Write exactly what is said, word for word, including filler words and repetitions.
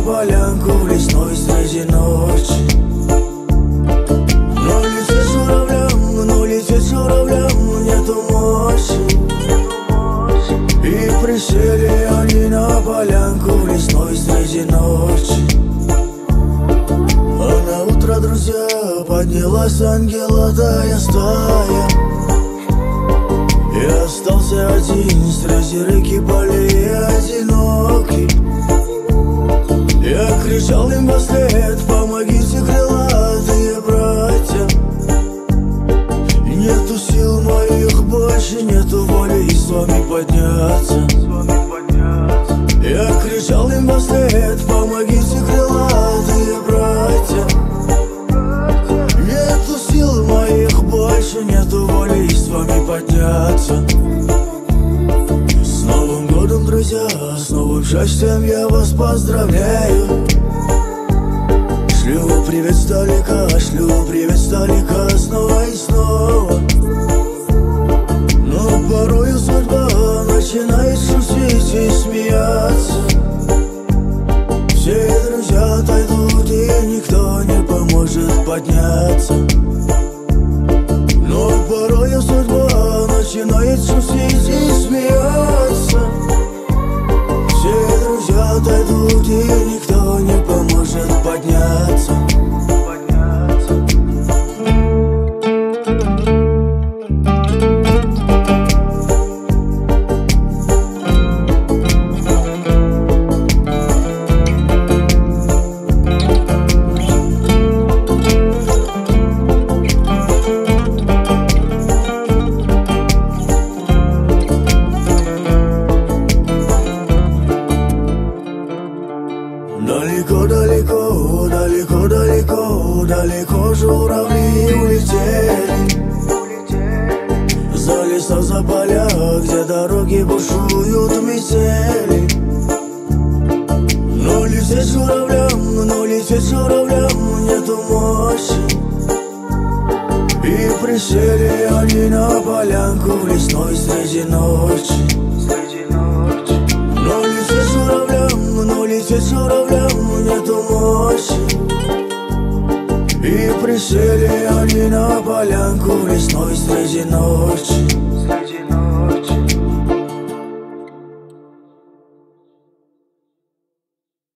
полянку в лесной среди ночи. Но лететь журавлям, но лететь журавлям нету мочи. И присели они на полянку в лесной среди ночи. А на утро, друзья, поднялась ангелатая стая. И остался один среди реки полей одинокий. Я кричал им вслед: помогите, крылатые братья. Нету сил моих больше, нету воли с вами подняться. Я кричал им вслед: помогите, крылатые братья. Нету сил моих больше, нету воли с вами подняться. С Новым годом, друзья, с новым счастьем я вас поздравляю. Шлю привет сдалека, шлю привет сдалека снова и снова. Но порою судьба начинает шутить и смеяться. Все друзья отойдут, и никто не поможет подняться. Но порою судьба начинает шутить и смеяться. Все друзья отойдут, и никто не поможет подняться. Далеко, далеко, далеко, далеко, далеко журавли улетели. За леса, за поля, где дороги бушуют метели. Но лететь журавлям, но лететь журавлям нету мочи. И присели они на полянку в лесной среди ночи. Но лететь журавлям, но лететь журавлям нету мочи. И присели они на полянку в лесной среди ночи.